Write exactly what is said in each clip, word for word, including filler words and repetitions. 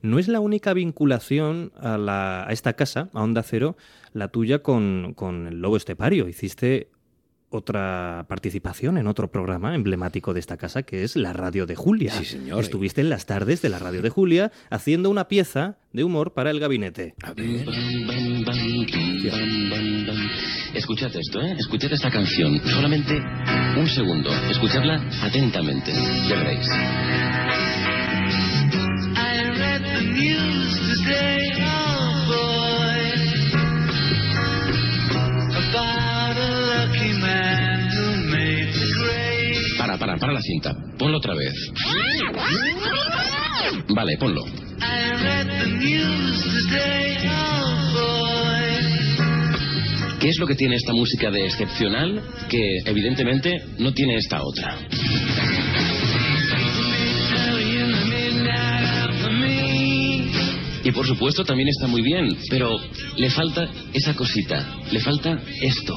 No es la única vinculación a, la, a esta casa, a Onda Cero, la tuya con, con el Lobo Estepario. Hiciste otra participación en otro programa emblemático de esta casa, que es la Radio de Julia. Sí, señor. Estuviste en las tardes de la Radio de Julia haciendo una pieza de humor para el gabinete. A ver. Escuchad esto, ¿eh? Escuchad esta canción. Solamente un segundo. Escuchadla atentamente. Ya veréis. I read the news today, oh boy, about a lucky man who made the grade. Para, para, para la cinta. Ponlo otra vez. Vale, ponlo. I read the news today, oh boy. ¿Qué es lo que tiene esta música de excepcional que evidentemente no tiene esta otra? Y por supuesto también está muy bien, pero le falta esa cosita, le falta esto.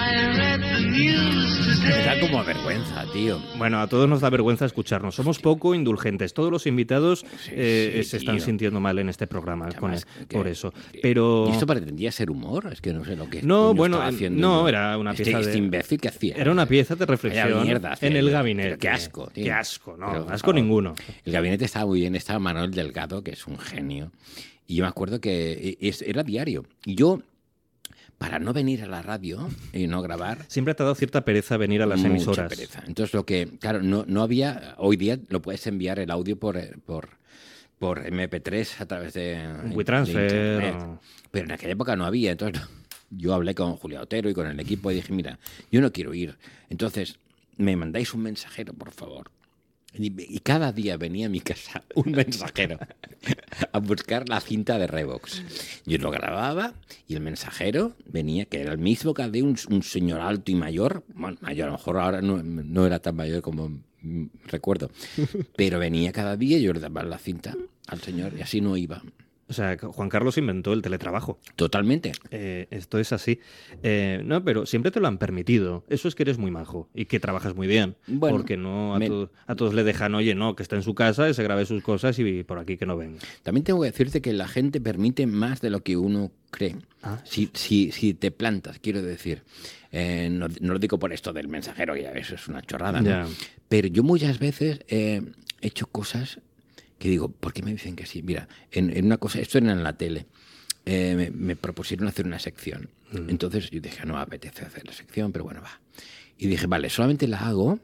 Me da como vergüenza, tío. Bueno, a todos nos da vergüenza escucharnos. Somos poco indulgentes. Todos los invitados Sí, eh, sí, se están tío. sintiendo mal en este programa con Además, el- que- por eso. Pero ¿Y esto pretendía ser humor? Es que no sé lo que No, coño bueno, estaba haciendo no, yo. era una Este- pieza de- Este imbécil que hacía. era una pieza de reflexión Vaya mierda hacía en el yo. gabinete. Pero qué asco, tío. Qué asco, no, Pero, por asco favor. ninguno. El gabinete estaba muy bien. Estaba Manuel Delgado, que es un genio. Y yo me acuerdo que es- era diario. Y yo, para no venir a la radio y no grabar, Siempre te ha dado cierta pereza venir a las mucha emisoras. pereza. Entonces lo que, claro, no, no había, hoy día lo puedes enviar el audio por, por, por eme pe tres a través de, WeTransfer, de internet. o- Pero en aquella época no había, entonces yo hablé con Julia Otero y con el equipo y dije, mira, yo no quiero ir. Entonces, me mandáis un mensajero, por favor. Y, y cada día venía a mi casa un mensajero a buscar la cinta de Revox. Yo lo grababa y el mensajero venía, que era el mismo que de un, un señor alto y mayor, bueno, mayor, a lo mejor ahora no, no era tan mayor como mm, recuerdo, pero venía cada día y yo le daba la cinta al señor y así no iba. O sea, Juan Carlos inventó el teletrabajo. Totalmente. Eh, esto es así. Eh, no, pero siempre te lo han permitido. Eso es que eres muy majo y que trabajas muy bien. Bueno, porque no a, me- to- a todos le dejan, oye, no, que está en su casa y se grabe sus cosas y por aquí que no venga. También tengo que decirte que la gente permite más de lo que uno cree. Ah, Si, si, si te plantas, quiero decir. Eh, no, no lo digo por esto del mensajero, que ya ves, es una chorrada, ¿no? Ya. Pero yo muchas veces eh, he hecho cosas que digo, ¿por qué me dicen que sí? Mira, en, en una cosa, esto era en la tele, eh, me, me propusieron hacer una sección. Mm. Entonces yo dije, no me apetece hacer la sección, pero bueno, va. Y dije, vale, solamente la hago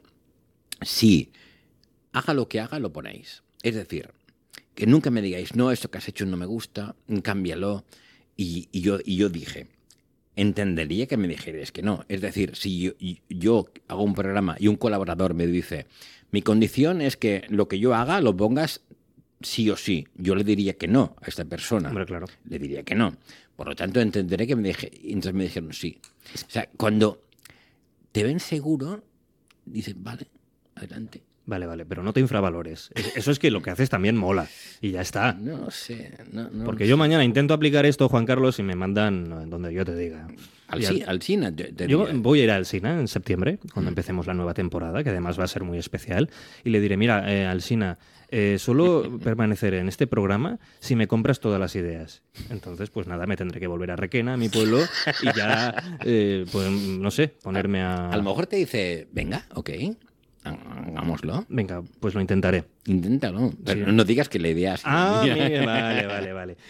si haga lo que haga, lo ponéis. Es decir, que nunca me digáis, no, esto que has hecho no me gusta, cámbialo. Y, y, yo, y yo dije, entendería que me dijerais que no. Es decir, si yo, y- yo hago un programa y un colaborador me dice, mi condición es que lo que yo haga lo pongas sí o sí, yo le diría que no a esta persona. Hombre, claro. Le diría que no. Por lo tanto, entenderé que me dije. Y entonces me dijeron sí. O sea, cuando te ven seguro, dicen, vale, adelante. Vale, vale, pero no te infravalores. Es- Eso es que lo que haces también mola. Y ya está. No sé. No, no Porque sé. yo mañana intento aplicar esto, Juan Carlos, y me mandan donde yo te diga. Al, Y ci- al- al cine. te- te Yo diré. voy a ir al Sina en septiembre, cuando Mm. empecemos la nueva temporada, que además va a ser muy especial, y le diré, mira, eh, Alsina, eh, solo permaneceré en este programa si me compras todas las ideas. Entonces, pues nada, me tendré que volver a Requena, a mi pueblo, y ya, eh, pues no sé, ponerme a... A lo mejor te dice, venga, ok, hagámoslo. Venga, pues lo intentaré. Inténtalo. Pero Sí. no digas que la idea es... Ah, mira, vale, vale, vale.